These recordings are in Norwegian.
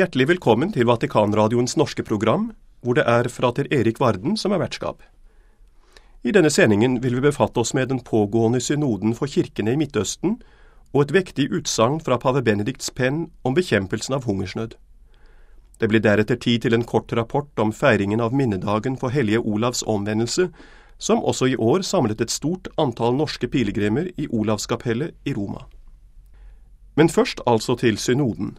Hjertelig velkommen til Vatikanradioens norske program, hvor det er frater Erik Varden som er vertskap. I denne sendingen vil vi befatte oss med den pågående synoden for kirkene i Midtøsten og et vektig utsagn fra pave Benedikts penn om bekjempelsen av hungersnød. Det blir deretter tid til en kort rapport om feiringen av minnedagen for hellige Olavs omvendelse, som også i år samlet et stort antall norske pilegrimer i Olavskapellet i Roma. Men først altså til synoden.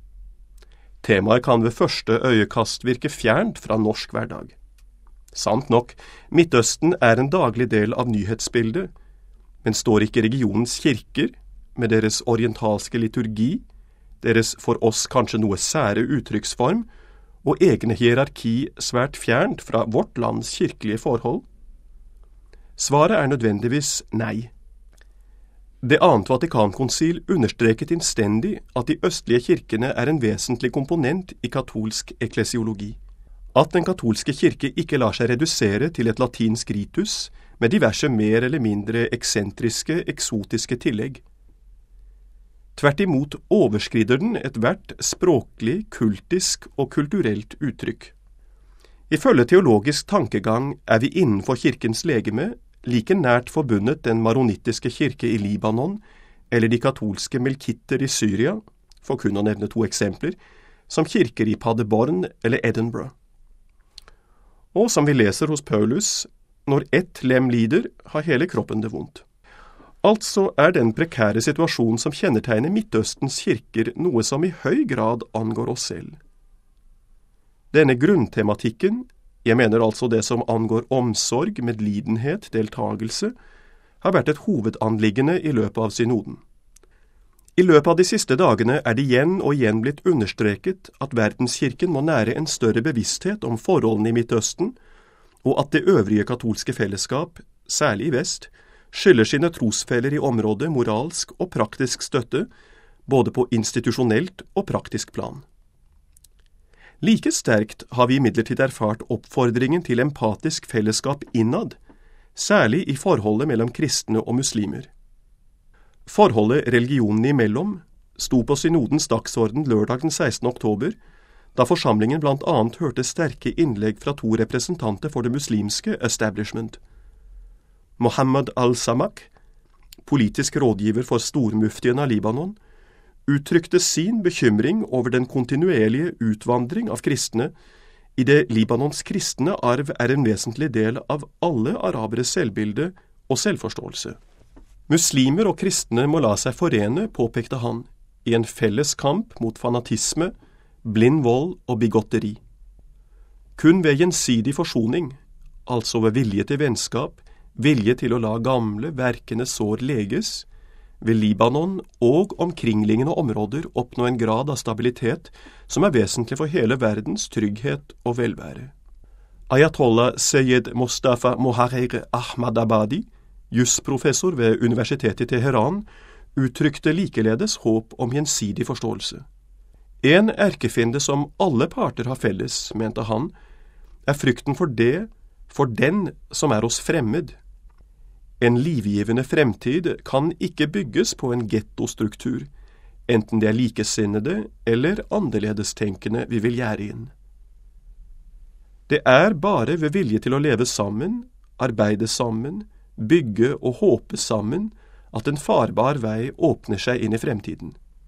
Temaet kan ved første øyekast virke fjernt fra norsk hverdag. Sant nok, Midtøsten er en daglig del av nyhetsbildet, men står ikke regionens kirker, med deres orientalske liturgi, deres for oss kanskje noe sære uttrykksform, og egne hierarki svært fjernt fra vårt lands kirkelige forhold? Svaret er nødvendigvis nei. Det annet Vatikankonsil understreket innstendig at de østlige kirkene er en vesentlig komponent i katolsk eklesiologi. At den katolske kirke ikke lar seg redusere til et latinsk ritus med diverse mer eller mindre eksentriske, eksotiske tillegg. Tvert imot overskrider den et hvert språklig, kultisk og kulturelt uttrykk. Ifølge teologisk tankegang er vi innenfor kirkens legeme like nært forbundet den maronittiske kirke i Libanon eller de katolske melkitter i Syria, for kun å nevne 2 eksempler, som kirker i Paderborn eller Edinburgh. Og som vi leser hos Paulus, når ett lem lider, har hele kroppen det vondt. Altså er den prekære situasjonen som kjennetegner Midtøstens kirker noe som i høy grad angår oss selv. Denne grunntematikken, jeg mener altså det som angår omsorg, medlidenhet, deltagelse, har vært et hovedanliggende i løpet av synoden. I løpet av de siste dagene er det igjen og igjen blitt understreket at verdenskirken må nære en større bevissthet om forholdene i Midtøsten, og at det øvrige katolske fellesskap, særlig i vest, skylder sine trosfeller i området moralsk og praktisk støtte, både på institusjonelt og praktisk plan. Like sterkt har vi imidlertid erfart oppfordringen til empatisk fellesskap innad, særlig i forholdet mellom kristne og muslimer. Forholdet religionene imellom sto på synodens dagsorden lørdag den 16. oktober, da forsamlingen blant annet hørte sterke innlegg fra 2 representanter for det muslimske establishment. Mohammed al-Samak, politisk rådgiver for stormuftien av Libanon, uttrykte sin bekymring over den kontinuerlige utvandring av kristne, i det Libanons kristne arv er en vesentlig del av alle araberes selvbilde og selvforståelse. Muslimer og kristne må la seg forene, påpekte han, i en felles kamp mot fanatisme, blind vold og bigotteri. Kun ved gjensidig forsoning, altså ved vilje til vennskap, vilje til å la gamle, verkende sår leges, vil Libanon og omkringliggende områder oppnå en grad av stabilitet som er vesentlig for hele verdens trygghet og velvære. Ayatollah Seyyed Mustafa Moharrer Ahmadabadi, jusprofessor ved Universitetet i Teheran, uttrykte likeledes håp om gjensidig forståelse. En erkefiende som alle parter har felles, mente han, er frykten for den som er oss fremmed. En livgivende fremtid kan ikke bygges på en gettostruktur, enten det er likesinnede eller annerledestenkende vi vil gjære inn. Det er bare ved vilje til å leve sammen, arbeide sammen, bygge og håpe sammen, at en farbar vei åpner seg inn i fremtiden.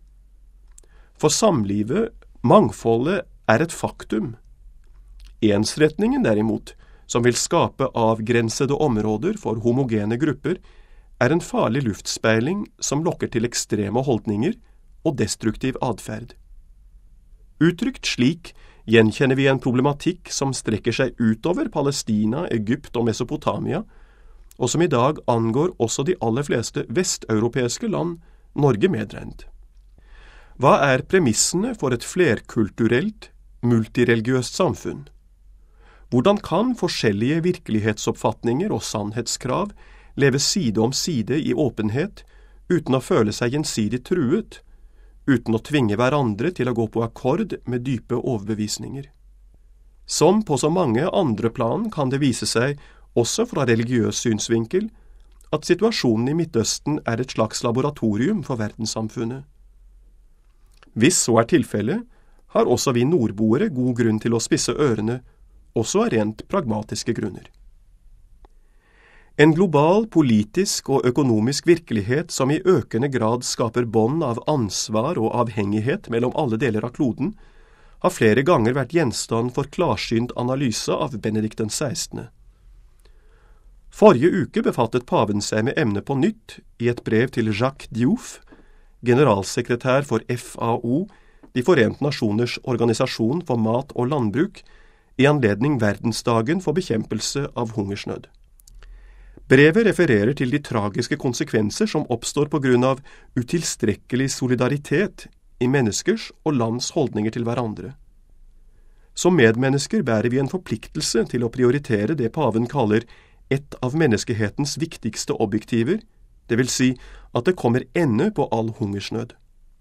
For samlivet, mangfoldet, er et faktum. Ensretningen derimot, som vil skape avgrensede områder for homogene grupper, er en farlig luftspeiling som lokker til ekstreme holdninger og destruktiv adferd. Uttrykt slik gjenkjenner vi en problematikk som strekker seg utover Palestina, Egypt og Mesopotamia, og som i dag angår også de aller fleste vesteuropeiske land, Norge medregnet. Hva er premissene for et flerkulturelt, multireligiøst samfunn? Hvordan kan forskjellige virkelighetsoppfatninger og sannhetskrav leve side om side i åpenhet, uten å føle seg gjensidig truet, uten å tvinge hverandre til å gå på akkord med dype overbevisninger? Som på så mange andre plan kan det vise seg, også fra religiøs synsvinkel, at situasjonen i Midtøsten er et slags laboratorium for verdenssamfunnet. Hvis så er tilfellet, har også vi nordboere god grunn til å spisse ørene, også av rent pragmatiske grunner. En global politisk og økonomisk virkelighet som i økende grad skaper bånd av ansvar og avhengighet mellom alle deler av kloden, har flere ganger vært gjenstand for klarsynt analyse av Benedikt XVI. Forrige uke befattet paven seg med emnet på nytt i et brev til Jacques Diouf, generalsekretær for FAO, De Forente Nasjoners organisasjon for mat og landbruk, i anledning verdensdagen for bekjempelse av hungersnød. Brevet refererer til de tragiske konsekvenser som oppstår på grunn av utilstrekkelig solidaritet i menneskers og lands holdninger til hverandre. Som medmennesker bærer vi en forpliktelse til å prioritere det paven kaller et av menneskehetens viktigste objektiver, det vil si at det kommer ende på all hungersnød.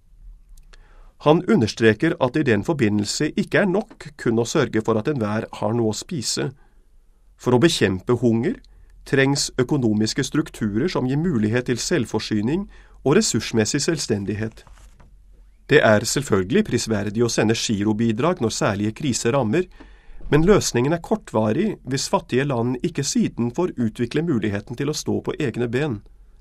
Han understreker at i den forbindelse ikke er nok kun å sørge for at enhver har noe å spise. For å bekjempe hunger trengs økonomiske strukturer som gir mulighet til selvforsyning og ressursmessig selvstendighet. Det er selvfølgelig prisverdig å sende girobidrag når særlige kriser rammer, men løsningen er kortvarig hvis fattige land ikke siden får utvikle muligheten til å stå på egne ben.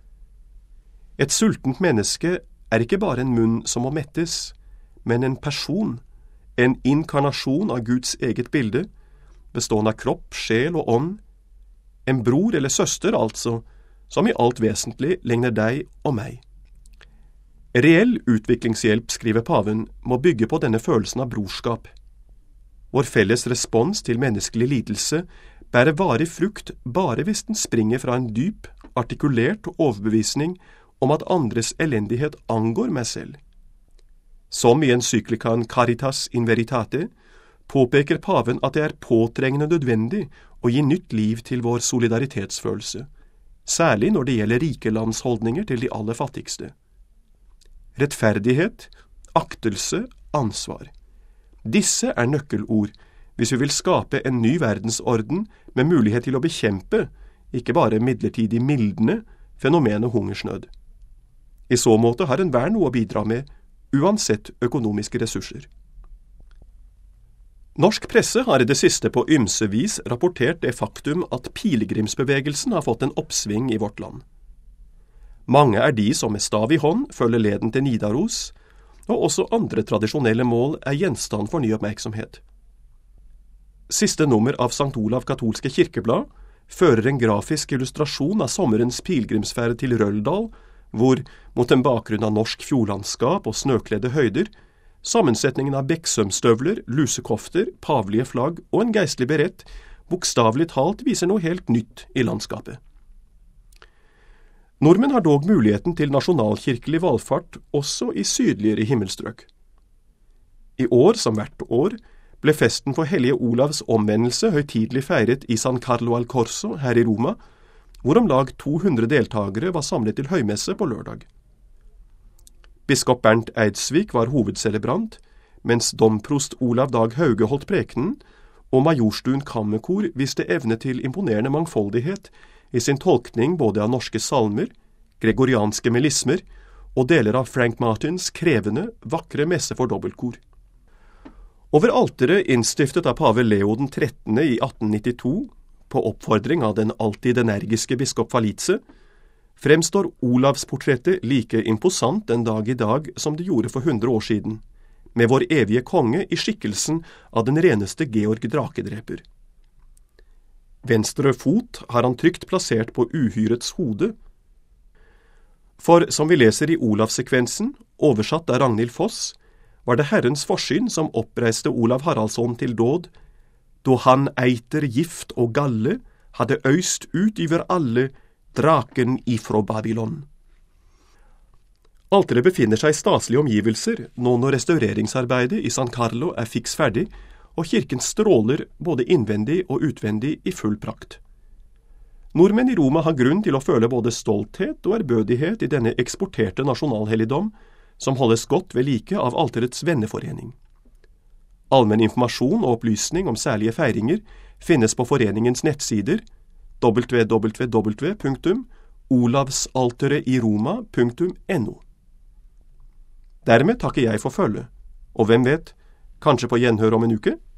Et sultent menneske er ikke bare en munn som må mettes, men en person, en inkarnasjon av Guds eget bilde, bestående av kropp, sjel og ånd, en bror eller søster altså, som i alt vesentlig ligner deg og meg. Reell utviklingshjelp, skriver paven, må bygge på denne følelsen av brorskap. Vår felles respons til menneskelig lidelse bærer varig frukt bare hvis den springer fra en dyp, artikulert overbevisning om at andres elendighet angår meg selv. Som i encyklikaen Caritas in Veritate, påpeker paven at det er påtrengende nødvendig å gi nytt liv til vår solidaritetsfølelse, særlig når det gjelder rike lands holdninger til de aller fattigste. Rettferdighet, aktelse, ansvar. Disse er nøkkelord hvis vi vil skape en ny verdensorden med mulighet til å bekjempe, ikke bare midlertidig mildne, fenomenet hungersnød. I så måte har enhver noe å bidra med, uansett økonomiske ressurser. Norsk presse har i det siste på ymse vis rapportert det faktum at pilegrimsbevegelsen har fått en oppsving i vårt land. Mange er de som med stav i hånd følger leden til Nidaros, og også andre tradisjonelle mål er gjenstand for ny oppmerksomhet. Siste nummer av St. Olav katolske kirkeblad fører en grafisk illustrasjon av sommerens pilgrimsferd til Røldal, hvor, mot en bakgrunn av norsk fjordlandskap og snøkledde høyder, sammensetningen av bekksømstøvler, lusekofter, pavelige flagg og en geistlig berett bokstavelig talt viser noe helt nytt i landskapet. Nordmenn har dog muligheten til nasjonalkirkelig valfart også i sydligere himmelstrøk. I år, som hvert år, ble festen for Hellige Olavs omvendelse høytidelig feiret i San Carlo al Corso her i Roma, hvor om lag 200 deltagere var samlet til høymesse på lørdag. Biskop Bernt Eidsvik var hovedcelebrant, mens domprost Olav Dag Hauge holdt prekenen, og Majorstuen Kammerkor viste evne til imponerende mangfoldighet i sin tolkning både av norske salmer, gregorianske melismer og deler av Frank Martins krevende, vakre messe for dobbeltkor. Over alteret innstiftet av pave Leo den 13. i 1892, på oppfordring av den alltid energiske biskop Falitze, fremstår Olavsportrettet like imposant den dag i dag som det gjorde for 100 år siden, med vår evige konge i skikkelsen av den reneste Georg Drakedreper. Venstre fot har han trygt plassert på uhyrets hode. For som vi leser i Olavsekvensen, oversatt av Ragnhild Foss, var det Herrens forsyn som oppreiste Olav Haraldsson til dåd, då han eiter gift og galle hadde øyst ut iver alle draken ifrå Babylon. Alteret befinner seg i staselige omgivelser, nå når restaureringsarbeidet i San Carlo er fiks ferdig, og kirken stråler både innvendig og utvendig i full prakt. Nordmenn i Roma har grunn til å føle både stolthet og ærbødighet i denne eksporterte nasjonalhelligdom, som holdes godt ved like av alterets venneforening. Allmenn informasjon og opplysning om særlige feiringer finnes på foreningens nettsider www.olavsalteretiroma.no. Dermed takker jeg for følge, og hvem vet, Kanskje på gjenhør om en uke?